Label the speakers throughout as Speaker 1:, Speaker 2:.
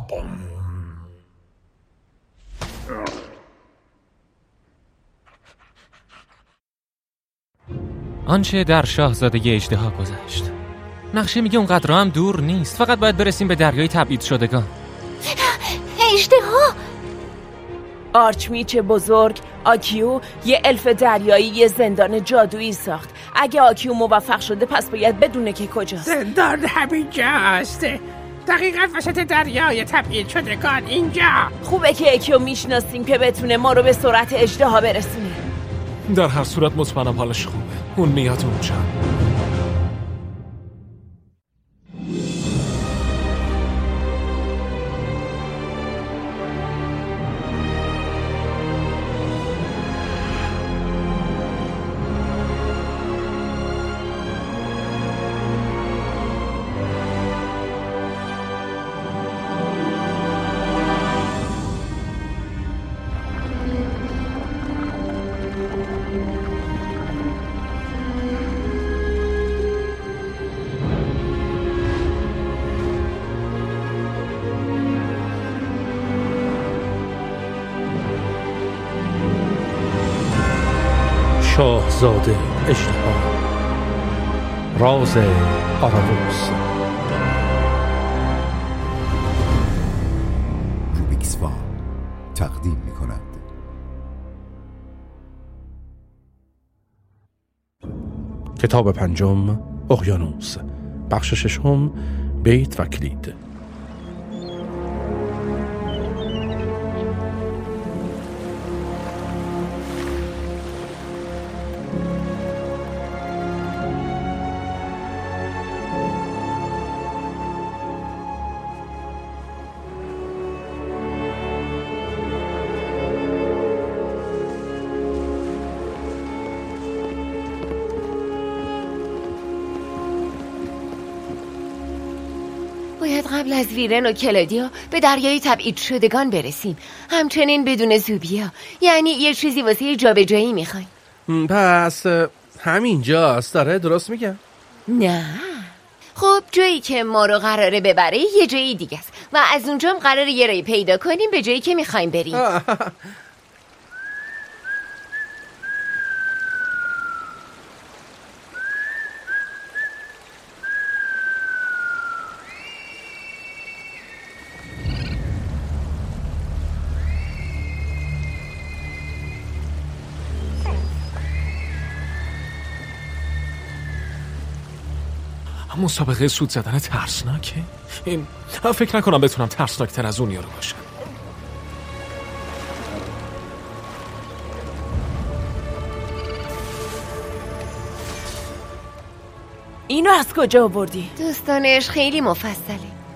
Speaker 1: آنچه در شاهزاده اژدها گذشت. نقشه میگه اونقدر هم دور نیست، فقط باید برسیم به دریای تبعید شدگان.
Speaker 2: اژدها!
Speaker 3: آرچمیچ بزرگ، آکیو یه الف دریایی یه زندان جادویی ساخت. اگه آکیو موفق شده پس باید بدونه که کجاست.
Speaker 4: زندان همینجاست، دقیقاً وسط دریای تبعید شدگان اینجا.
Speaker 3: خوبه که آکیو میشناسیم که بتونه ما رو به سرعت اژدها برسونه.
Speaker 5: در هر صورت مطمئنم حالش خوبه، اون میاد اونجا.
Speaker 6: شاهزاده اژدها، راز آراوس.
Speaker 7: روبیکس وان تقدیم می‌کند.
Speaker 6: کتاب پنجم، اقیانوس، بخش ششم، بیت و کلید.
Speaker 2: باید قبل از ویرن و کلادیا به دریای تبعید شدگان برسیم، همچنین بدون زوبیا. یعنی یه چیزی واسه جابجایی میخوایم.
Speaker 6: پس همینجاست، داره درست میگم؟
Speaker 2: نه، خب جایی که ما رو قراره ببره یه جایی دیگه است و از اونجام قراره یه رای پیدا کنیم به جایی که میخوایم بریم.
Speaker 5: مسابقه سود زدن ترسناکه؟ این فکر نکنم بتونم ترسناکتر از اون یارو باشم.
Speaker 3: اینو از کجا آوردی؟
Speaker 2: دوستانش خیلی مفصله.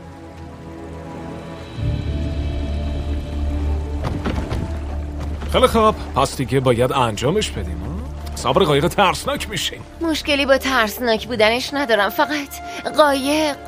Speaker 5: خیلی خوب، پس دیگه باید انجامش بدیم. صبر قایق ترسناک میشین.
Speaker 2: مشکلی با ترسناک بودنش ندارم، فقط قایق.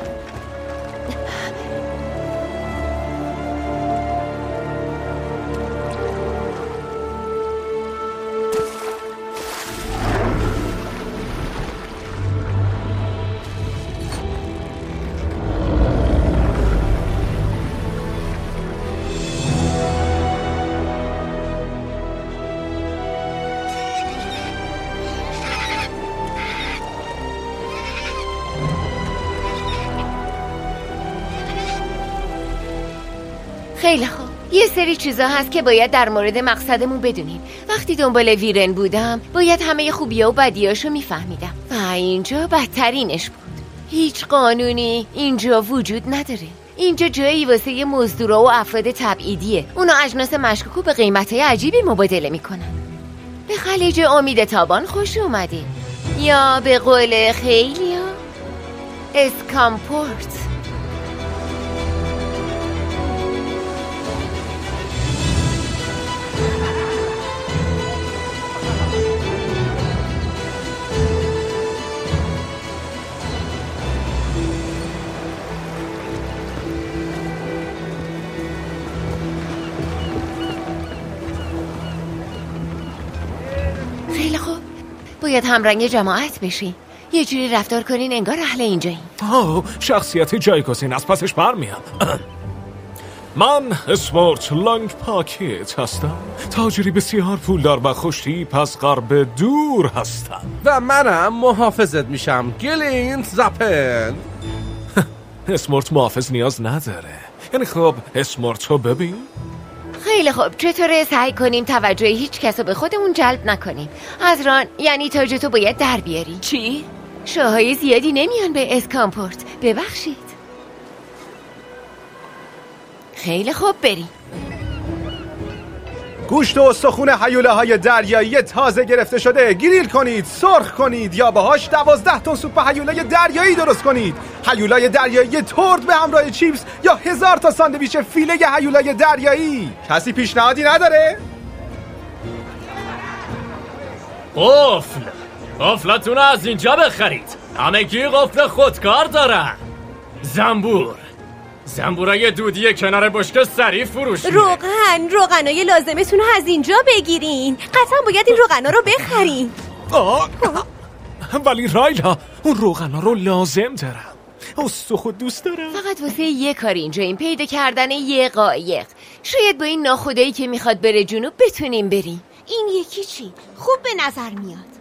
Speaker 2: خیلی خوب، یه سری چیزا هست که باید در مورد مقصدمون بدونیم. وقتی دنبال ویرن بودم باید همه خوبی‌ها و بدیاشو میفهمیدم و اینجا بدترینش بود. هیچ قانونی اینجا وجود نداره. اینجا جایی واسه یه مزدورا و افراد تبعیدیه. اونا اجناس مشکوکو به قیمت‌های عجیبی مبادله میکنن. به خلیج امید تابان خوش اومدین، یا به قول خیلیا اسکامپورت. خیلی خوب، باید همرنگ جماعت بشی. یه جوری رفتار کنین انگار اهل اینجایین.
Speaker 5: شخصیت جایگزین از پسش برمیاد. من اسمارت لانگ پاکت هستم، تاجری بسیار پولدار و خوشتیپ از غرب دور هستم.
Speaker 6: و منم محافظت میشم، گلینت زپن.
Speaker 5: اسمارت محافظ نیاز نداره. یعنی خب اسمارتو ببین.
Speaker 2: خیلی خوب، چطوره سعی کنیم توجه هیچ کس رو به خودمون جلب نکنیم. از ران، یعنی تاجتو باید در بیاری.
Speaker 3: چی؟
Speaker 2: شاهای زیادی نمیان به اسکامپورت. ببخشید. خیلی خوب، بریم.
Speaker 8: گوشت و استخون هیولاهای دریایی تازه گرفته شده گریل کنید، سرخ کنید یا باهاش 12 تن سوپ هیولای دریایی درست کنید. هیولای دریایی ترد به همراه چیپس یا 1000 تا ساندویچ فیله هیولای دریایی. کسی پیشنهادی نداره؟
Speaker 1: قفلتون از اینجا بخرید. همگی قفل خودکار دارن. زنبورای دودی کنار بشکه سریع فروش میره.
Speaker 9: روغنای لازمتون رو از اینجا بگیرین. قطعا باید این روغنا رو بخرین.
Speaker 5: ولی رایلا، اون روغنا رو لازم دارم. استخو دوست دارم.
Speaker 2: فقط واسه یه کار اینجا، این پیدا کردن یه قایق. شاید با این ناخدایی که میخواد بره جنوب بتونیم بریم.
Speaker 9: این یکی چی؟ خوب به نظر میاد.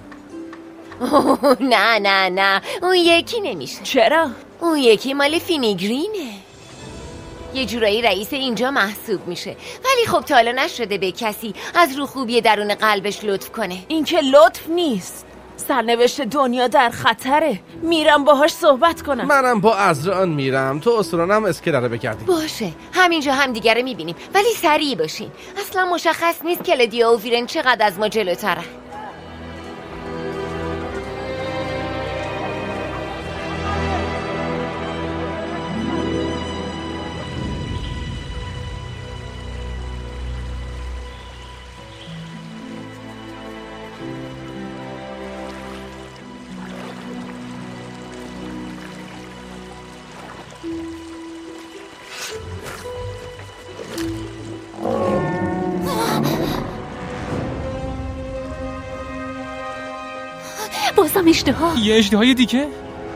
Speaker 2: نه اون یکی نمیشه.
Speaker 3: چرا؟
Speaker 2: اون یکی مال فینیگرینه. یه جورایی رئیس اینجا محسوب میشه، ولی خب تا حالا نشده به کسی از رو خوبی درون قلبش لطف کنه.
Speaker 3: این که لطف نیست. سرنوشت دنیا در خطره. میرم باهاش صحبت کنم.
Speaker 6: منم با ازران میرم. تو اسرانم اسکله رو بگردیم.
Speaker 2: باشه، همینجا هم دیگه رو میبینیم، ولی سریع باشین. اصلا مشخص نیست کلدیا و ویرن چقدر از ما جلوتره.
Speaker 9: بازم اشتها.
Speaker 1: یه اشتهای دیگه؟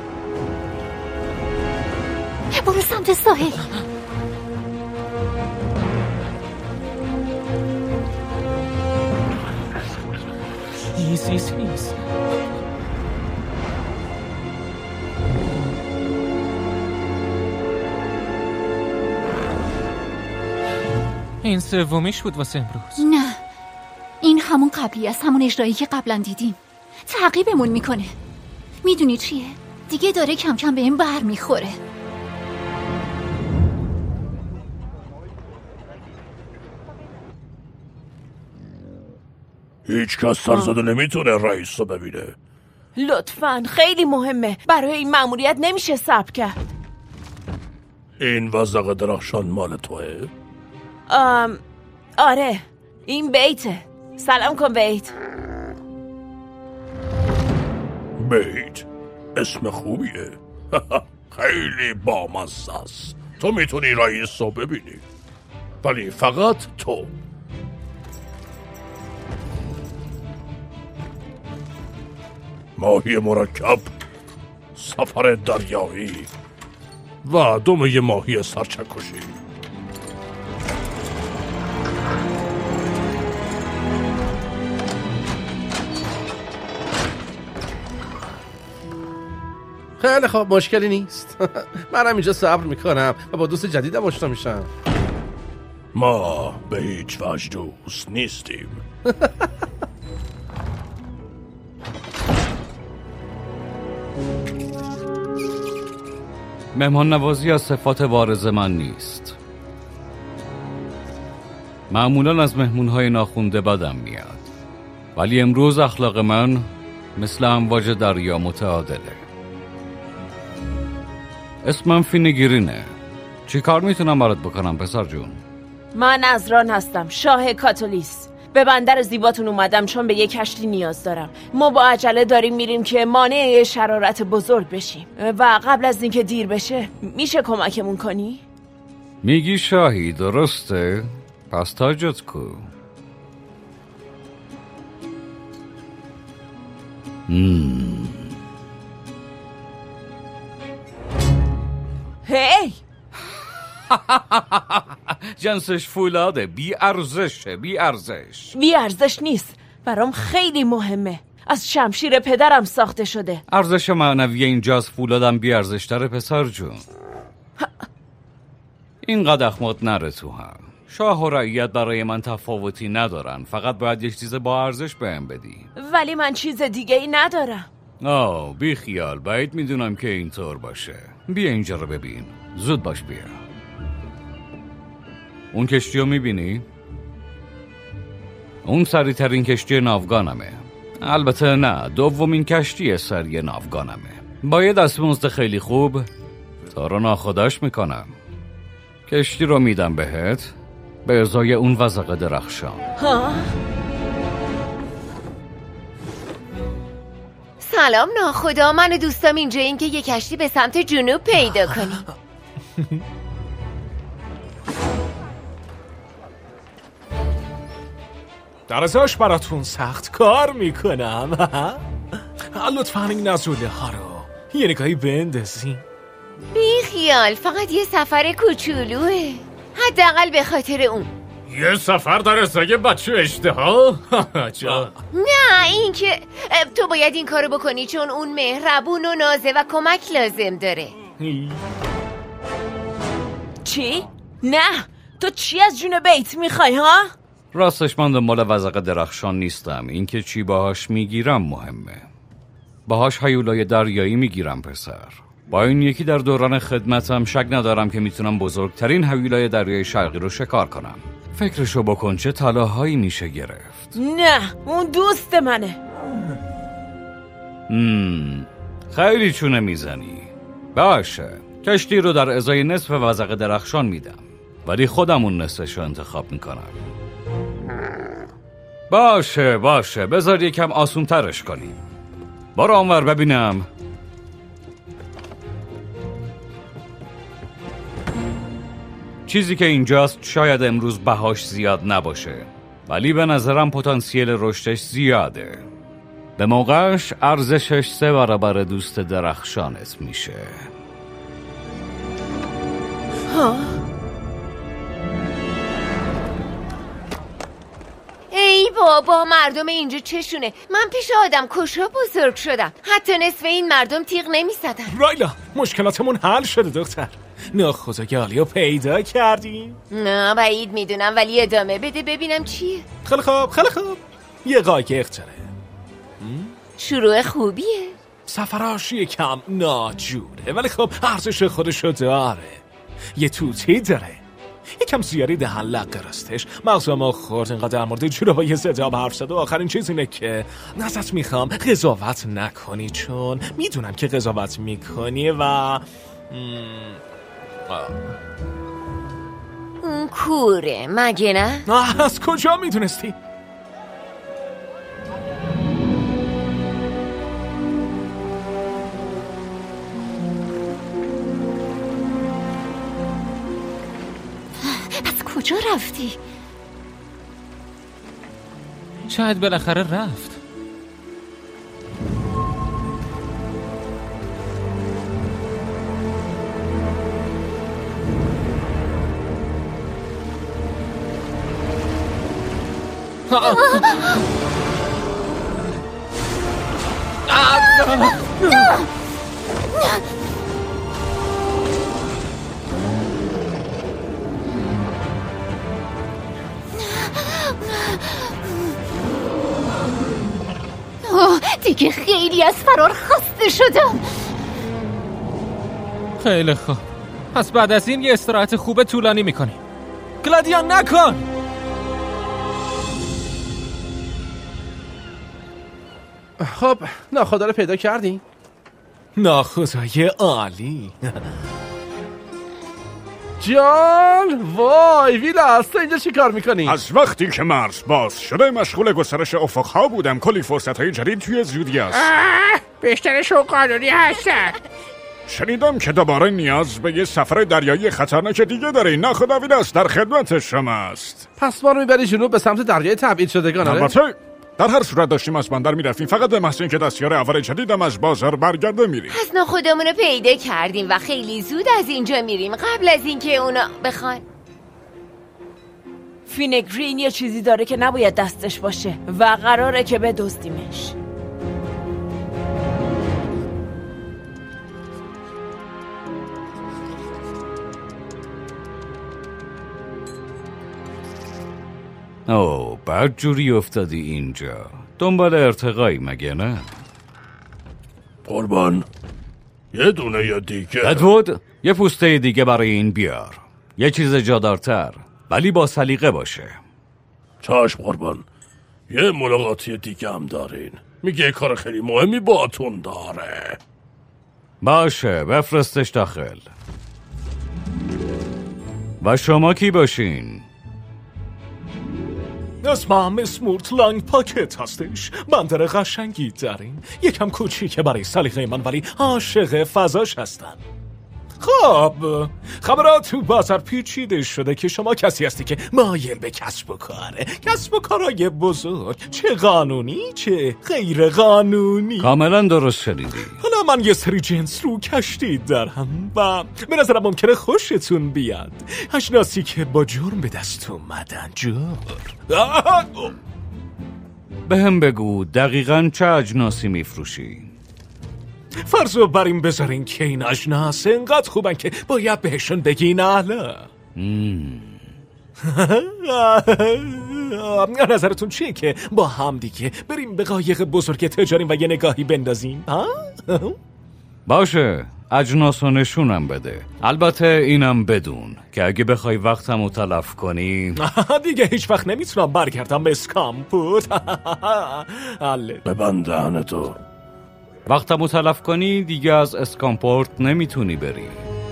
Speaker 9: برو سمت ساحل.
Speaker 1: ایز. این سومیش بود واسه امروز.
Speaker 9: نه، این همون قبلی است، همون اجرایی که قبلا دیدیم. تعقیبمون میکنه. میدونی چیه؟ دیگه داره کم کم به این بر میخوره.
Speaker 6: هیچ کس سرزده نمیتونه رئیس رو ببینه.
Speaker 3: لطفاً، خیلی مهمه. برای این مأموریت نمیشه صبر کرد.
Speaker 6: این وزق درخشان مال توه؟
Speaker 3: آره، این بیته. سلام کن بیت.
Speaker 6: بیت اسم خوبیه. خیلی بامزه است. تو میتونی رئیس رو ببینی، ولی فقط تو. ماهی مرکب، سفر دریایی و دمه ماهی سرچکشی. خیلی خوب، مشکلی نیست. منم اینجا صبر میکنم و با دوست جدیدم آشنا میشم. ما به هیچ وجه دوست نیستیم.
Speaker 10: مهمان نوازی از صفات بارز من نیست. معمولا از مهمونهای ناخونده بدم میاد، ولی امروز اخلاق من مثل امواج دریا متعادله. اسمم فینیگرینه. چی کار میتونم برات بکنم پسر جون؟
Speaker 3: من ازران هستم، شاه کاتولیس. به بندر زیباتون اومدم چون به یک کشتی نیاز دارم. ما با عجله داریم میریم که مانع شرارت بزرگ بشیم و قبل از اینکه دیر بشه میشه کمکمون کنی؟
Speaker 10: میگی شاهی، درسته؟ پس تاجت کو؟
Speaker 3: هی
Speaker 10: جنسش فولاده، بی ارزشه.
Speaker 3: بی ارزش نیست، برام خیلی مهمه. از شمشیر پدرم ساخته شده.
Speaker 10: ارزش معنوی اینجاست، فولادم بی ارزش‌تره پسر جون. اینقدر اخمات نره تو هم. شاه و رعیت برای من تفاوتی ندارن، فقط باید یک چیز با ارزش بهم بدی.
Speaker 3: ولی من چیز دیگه ای ندارم.
Speaker 10: بی خیال، باید میدونم که اینطور باشه. بیا اینجا رو ببین، زود باش بیا. اون کشتی رو میبینی؟ اون سریع ترین کشتی ناوگانمه. البته نه، دومین کشتی سری ناوگانمه. با یه دستمزد خیلی خوب تا رو ناخداش میکنم. کشتی رو میدم بهت به ازای اون وزغ درخشان.
Speaker 2: سلام ناخدا، من و دوستام اینجا این که یه کشتی به سمت جنوب پیدا کنیم.
Speaker 5: در ازاش براتون سخت کار میکنم. لطفاً این نزوله ها رو یه نگاهی بندازین.
Speaker 2: بی خیال، فقط یه سفر کوچولوه، حداقل به خاطر اون.
Speaker 1: یه سفر در ازای بچه اشتها؟
Speaker 2: نه، این که تو باید این کارو بکنی چون اون مهربون و نازه و کمک لازم داره.
Speaker 3: چی؟ نه، تو چی از جون بیت میخوای ها؟
Speaker 10: راستش من دنبال وزغ درخشان نیستم، اینکه چی باهاش میگیرم مهمه. باهاش هیولای دریایی میگیرم پسر. با این یکی در دوران خدمتم شک ندارم که میتونم بزرگترین هیولای دریای شرقی رو شکار کنم. فکرشو بکن چه طلاهایی میشه گرفت.
Speaker 3: نه، اون دوست منه.
Speaker 10: خیلی چونه میزنی. باشه، کشتی رو در ازای نصف وزغ درخشان میدم، ولی خودم اون نصفش رو انتخاب میکنم. باشه بذار یکم آسون ترش کنیم. برو اونور ببینم. چیزی که اینجاست شاید امروز بهاش زیاد نباشه، ولی به نظرم پتانسیل رشدش زیاده. به موقعش ارزشش 3 برابر دوست درخشانت میشه.
Speaker 2: ای بابا، مردم اینجا چشونه؟ من پیش آدم کشا بزرگ شدم، حتی نصف این مردم تیغ نمی‌زدن.
Speaker 5: رایلا، مشکلاتمون حل شده دختر. ناخودآگاهی رو پیدا کردیم.
Speaker 2: نه بعید میدونم، ولی ادامه بده ببینم چیه.
Speaker 5: خیلی خوب یه قایق چره.
Speaker 2: شروع خوبیه.
Speaker 5: سفراش یکم ناجوره ولی خب ارزش خودشو داره. یه توتی داره، یکم زیادی دهن لقه راستش. مغزم ما خورد اینقدر در مورد جورهای زداب حرف زد و آخرین چیز اینه که ازت میخوام قضاوت نکنی، چون میدونم که قضاوت میکنی و
Speaker 2: اون کوره مگه نه؟
Speaker 5: از کجا میدونستی؟
Speaker 9: از کجا رفتی؟
Speaker 1: شاید بالاخره رفت.
Speaker 9: دیگه خیلی از فرار خسته شدم.
Speaker 1: خیلی خوب، پس بعد از این یه استراحت خوب طولانی میکنیم. گلادیان نکن!
Speaker 6: خب ناخدا رو پیدا کردی؟
Speaker 5: ناخدای عالی.
Speaker 6: جان وای ویلاس، تو اینجا چی کار میکنی؟
Speaker 11: از وقتی که مرز باز شده مشغول گسترش افقها بودم. کلی فرصتهای جدید توی زودی است.
Speaker 4: بیشترشون قانونی هستن.
Speaker 11: شنیدم که دوباره نیاز به یه سفر دریایی خطرناک دیگه داری. ناخدا ویلاس در خدمت شماست.
Speaker 6: پس ما رو میبری جنوب به سمت دریای تبعید شدگان؟
Speaker 11: البته در هر صورت داشتیم از بندر میرفتیم، فقط به محض اینکه دستیار اول جدیدم از بازار برگرده میریم.
Speaker 2: پس ناخودمون رو پیدا کردیم و خیلی زود از اینجا میریم قبل از اینکه اونا بخوان.
Speaker 3: فینگرین یه چیزی داره که نباید دستش باشه و قراره که بدزدیمش.
Speaker 10: اوه بعد جوری افتادی اینجا. دنبال ارتقایی مگه نه؟
Speaker 6: قربان یه دونه یا دیگه.
Speaker 10: ادوارد یه پوسته دیگه برای این بیار. یه چیز جادارتر ولی با سلیقه باشه.
Speaker 6: چشم قربان. یه ملاقاتی دیگه هم دارین. میگه کار خیلی مهمی باتون داره.
Speaker 10: باشه بفرستش داخل. و شما کی باشین؟
Speaker 5: اسمم اسمورت لانگ پاکت هستش. بندر قشنگی داریم. یکم کوچیکه برای سلیقه من ولی عاشق فضاش هستم. خب خبرات تو بازار پیچیده شده که شما کسی هستی که مایل به کسب و کاره. کسب و کارای بزرگ، چه قانونی چه غیر قانونی.
Speaker 10: کاملا درست شنیدی.
Speaker 5: حالا من یه سری جنس رو کشتی دارم و به نظرم ممکنه خوشتون بیاد. اشناسی که با جرم به دست اومدن. جرم
Speaker 10: به هم بگو دقیقاً چه اجناسی میفروشی؟
Speaker 5: فرضو بر این بذارین که این اجناس انقدر خوبن که باید بهشون بگین اهلا. نظرتون چیه که با هم دیگه بریم به قایق بزرگ تجاریم و یه نگاهی بندازیم؟
Speaker 10: باشه اجناس رو نشونم بده. البته اینم بدون که اگه بخوای وقتمو تلف کنی
Speaker 5: دیگه هیچ وقت نمیتونم برگردم به اسکامپورت.
Speaker 6: ببند دهنتو.
Speaker 10: وقتمو تلف کنی دیگه از اسکامپورت نمیتونی بری.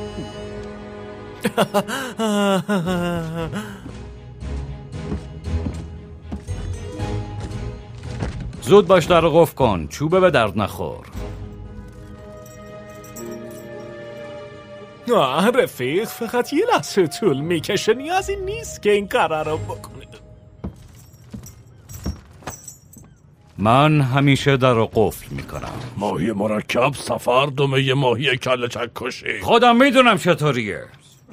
Speaker 10: زود باش در قفل کن. چوبه به درد نخور.
Speaker 5: رفیق فقط یه لحظه طول میکشه. نیازی نیست که این کار رو بکنید.
Speaker 10: من همیشه در رو قفل میکنم.
Speaker 6: ماهی مرکب سفر دمه یه ماهی کله چکشی.
Speaker 10: خودم میدونم چطوریه.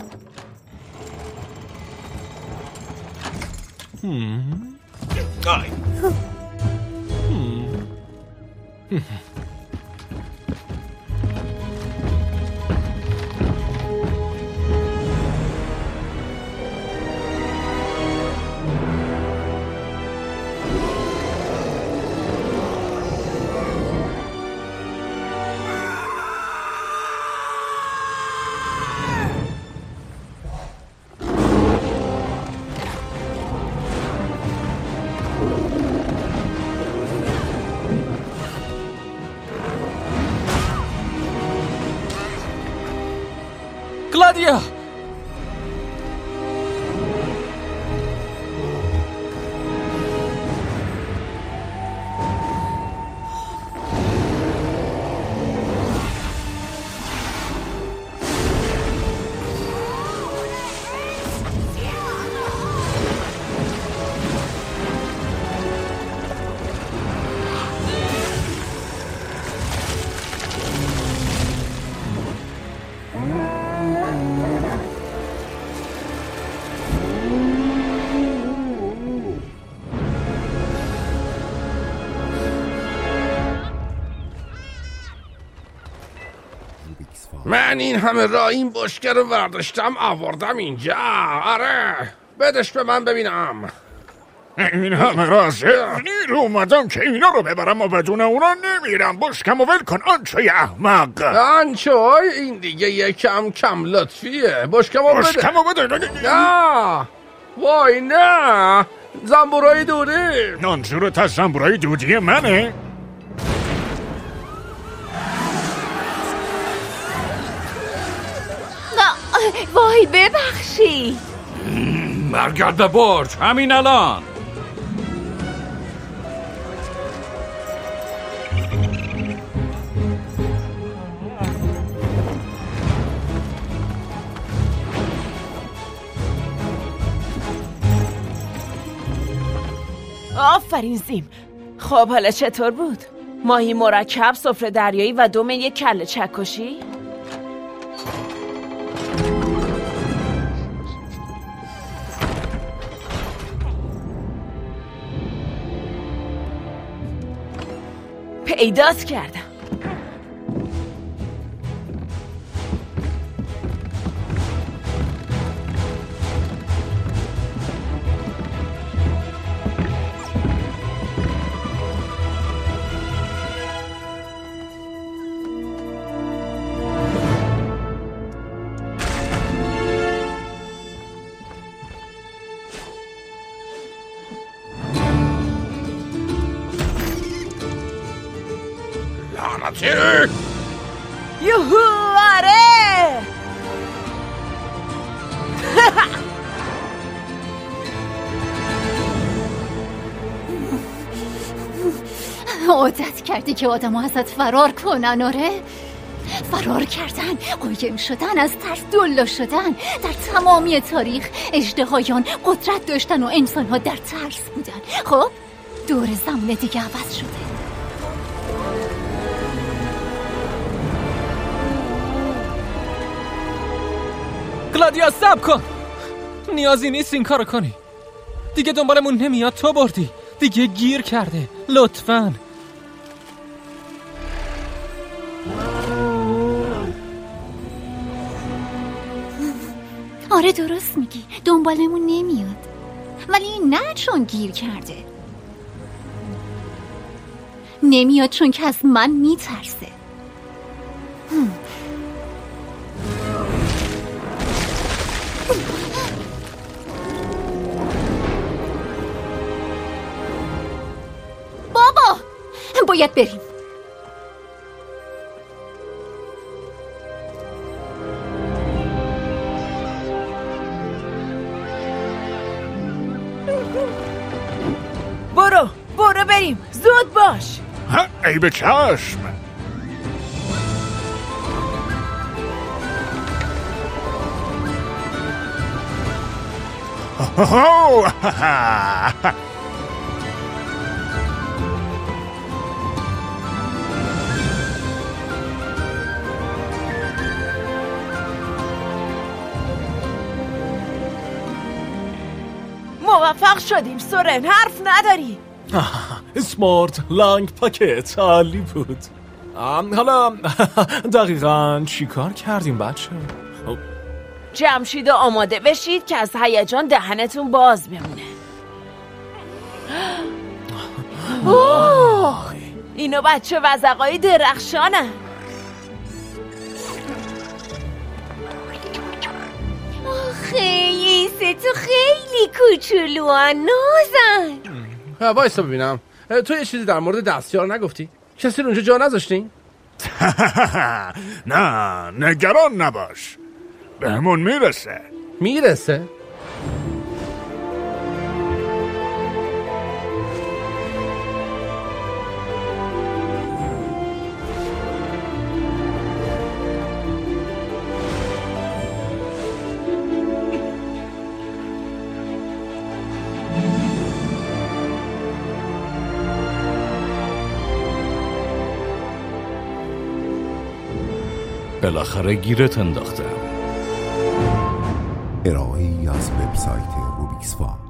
Speaker 1: کلادیا
Speaker 6: من این همه راه این بشکه رو برداشتم آوردم اینجا. آره بدش به من ببینم.
Speaker 11: این همه رازه نیرو اومدم که اینا رو ببرم و بدون اونا نمیرم. بشکم و ول کن آنچوی احمق.
Speaker 6: آنچوی این دیگه یکم کم لطفیه. بشکم و بده. نه وای نه زنبورای دودی.
Speaker 11: منظورت از زنبورای دودی منه؟
Speaker 2: وای ببخشید.
Speaker 10: برگرد به برج همین الان.
Speaker 3: آفرین زیم. خب حالا چطور بود؟ ماهی مرکب، سفره دریایی و دم یک کله چکشی؟ پیدات کردم. یوهو آره.
Speaker 9: عادت کردی که آدم‌ها ازت فرار کنن. آره، فرار کردن، قایم شدن، از ترس دلا شدن. در تمامی تاریخ اژدهایان قدرت داشتن و انسان‌ها در ترس بودن. خب دور زمان دیگه عوض شده.
Speaker 1: کلادیا صبر کن، نیازی نیست این کارو کنی. دیگه دنبالمون نمیاد، تو بردی، دیگه گیر کرده. لطفاً.
Speaker 9: آره درست میگی، دنبالمون نمیاد، ولی نه چون گیر کرده. نمیاد چون که از من میترسه. بابا باید بریم.
Speaker 3: برو بریم، زود باش.
Speaker 11: ای به چشم.
Speaker 3: موفق شدیم سورن، حرف نداری.
Speaker 5: اسمارت لانگ پاکت عالی بود. حالا دقیقاً چی کار کردیم بچه؟
Speaker 3: جمشید آماده بشید که از هیجان دهنتون باز بمونه. اینو بچه وزغای درخشانن.
Speaker 2: آخه یه تو خیلی کوچولوان، نازن.
Speaker 6: وایسا ببینم، تو یه چیزی در مورد دستیار نگفتی؟ کسی رو اونجا جا نذاشتین؟
Speaker 11: نه نگران نباش، بهمون میرسه.
Speaker 10: بالاخره گیرت انداختم.
Speaker 7: ارائه‌ای از وبسایت روبیکسوا.